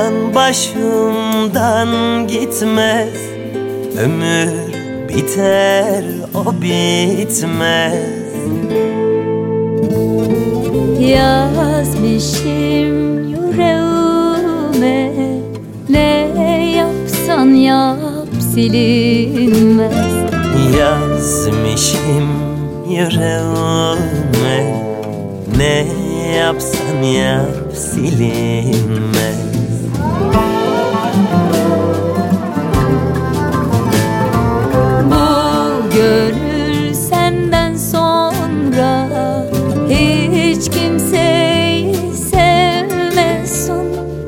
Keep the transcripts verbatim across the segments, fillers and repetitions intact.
sevdadan başımdan gitmez. Ömür biter, o bitmez. Yazmışım yüreğime, ne yapsan yap silinmez. Yazmışım yüreğime, ne yapsan yap silinmez. Bu gönül senden sonra hiç kimseyi sevmesin.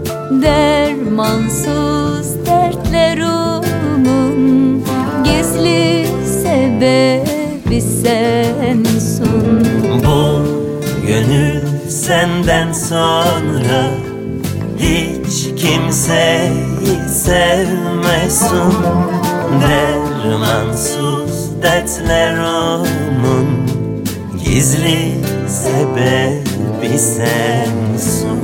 Dermansız dertlerimin gizli sebebi sensin. Bu gönül senden sonra hiç kimseyi sevmesin. Dermansız dertlerimin gizli sebebi sensin.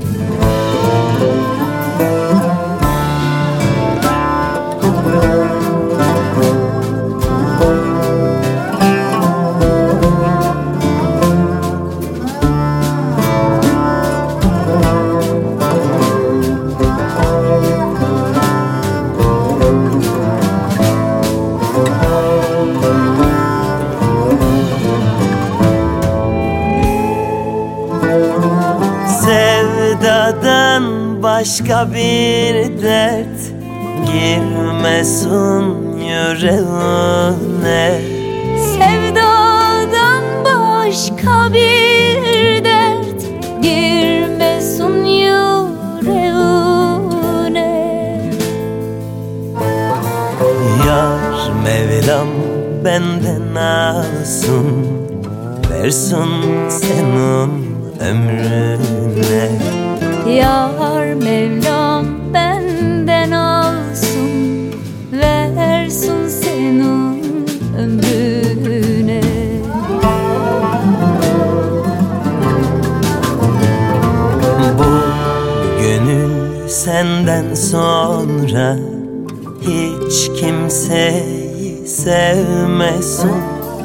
Sevdadan başka bir dert girmesin yüreğine. Sevdadan başka bir dert girmesin yüreğine. Yar Mevlam benden alsın, versin senin ömrüne. Yar Mevlam benden alsın, versin senin ömrüne. Bu gönül senden sonra hiç kimseyi sevmesin.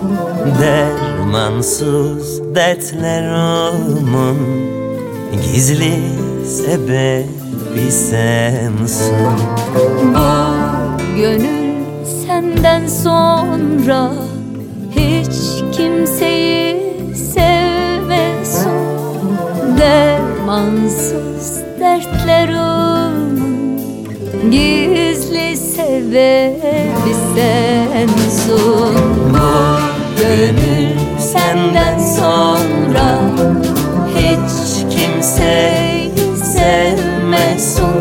Dermansız dertlerimin gizli sebebi sensin. Bu gönül senden sonra hiç kimseyi sevmesin. Dermansız dertlerimin gizli sebebi sensin. Bu gönül senden sonra hiç kimseyi sevmesin.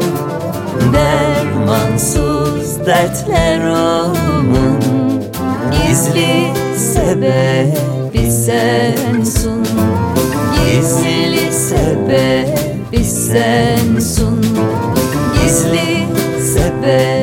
Dermansız dertlerimin gizli sebebi sensin. Gizli sebebi sensin. Gizli sebebi